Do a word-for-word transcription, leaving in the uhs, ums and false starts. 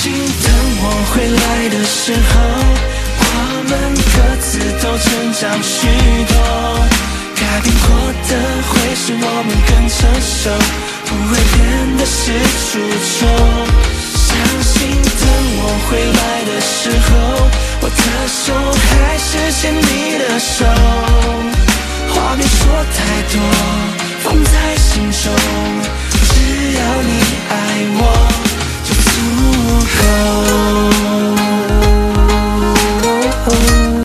信等我回来的时候，我们各自都成长许多，改变过的会使我们更成熟，不会变得是初衷。相信等我回来的时候，我的手还是牵你的手，话别说太多，放在心中，